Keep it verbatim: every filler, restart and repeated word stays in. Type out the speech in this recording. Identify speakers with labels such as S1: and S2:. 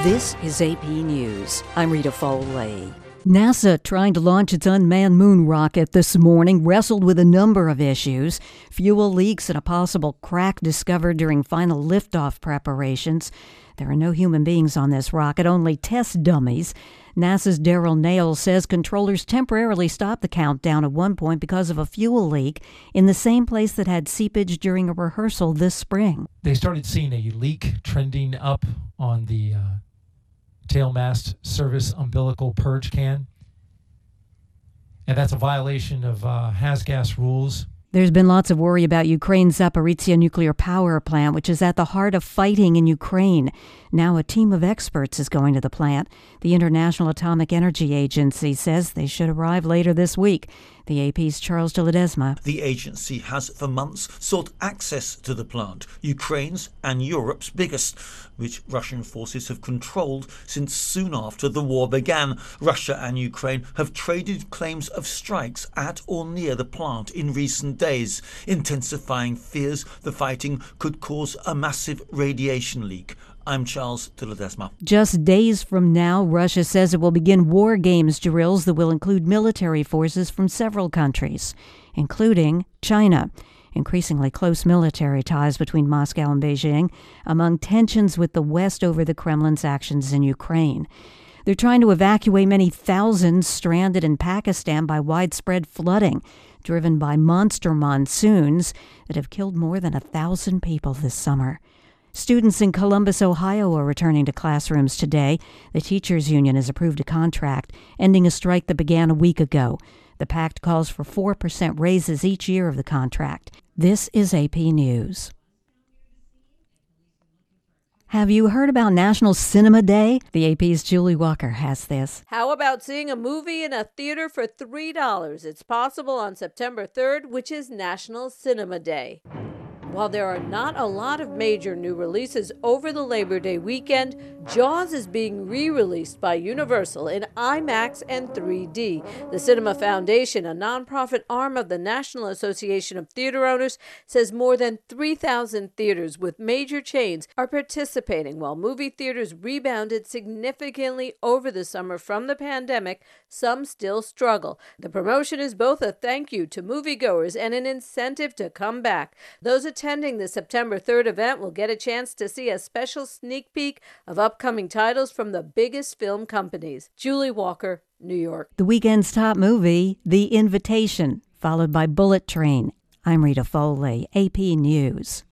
S1: This is A P News. I'm Rita Foley. NASA, trying to launch its unmanned moon rocket this morning, wrestled with a number of issues. Fuel leaks and a possible crack discovered during final liftoff preparations. There are no human beings on this rocket, only test dummies. NASA's Daryl Nail says controllers temporarily stopped the countdown at one point because of a fuel leak in the same place that had seepage during a rehearsal this spring.
S2: They started seeing a leak trending up on the uh, tail mast service umbilical purge can, and that's a violation of uh, HAZGAS rules.
S1: There's been lots of worry about Ukraine's Zaporizhzhia nuclear power plant, which is at the heart of fighting in Ukraine. Now a team of experts is going to the plant. The International Atomic Energy Agency says they should arrive later this week. The A P's Charles de Ledesma.
S3: The agency has for months sought access to the plant, Ukraine's and Europe's biggest, which Russian forces have controlled since soon after the war began. Russia and Ukraine have traded claims of strikes at or near the plant in recent days, intensifying fears the fighting could cause a massive radiation leak. I'm Charles de Ledesma.
S1: Just days from now, Russia says it will begin war games drills that will include military forces from several countries, including China. Increasingly close military ties between Moscow and Beijing among tensions with the West over the Kremlin's actions in Ukraine. They're trying to evacuate many thousands stranded in Pakistan by widespread flooding, driven by monster monsoons that have killed more than a thousand people this summer. Students in Columbus, Ohio are returning to classrooms today. The teachers' union has approved a contract, ending a strike that began a week ago. The pact calls for four percent raises each year of the contract. This is A P News. Have you heard about National Cinema Day? The A P's Julie Walker has this.
S4: How about seeing a movie in a theater for three dollars? It's possible on September third, which is National Cinema Day. While there are not a lot of major new releases over the Labor Day weekend, Jaws is being re-released by Universal in IMAX and three D. The Cinema Foundation, a nonprofit arm of the National Association of Theater Owners, says more than three thousand theaters with major chains are participating. While movie theaters rebounded significantly over the summer from the pandemic, some still struggle. The promotion is both a thank you to moviegoers and an incentive to come back. Those attending the September third event will get a chance to see a special sneak peek of upcoming titles from the biggest film companies. Julie Walker, New York.
S1: The weekend's top movie, The Invitation, followed by Bullet Train. I'm Rita Foley, A P News.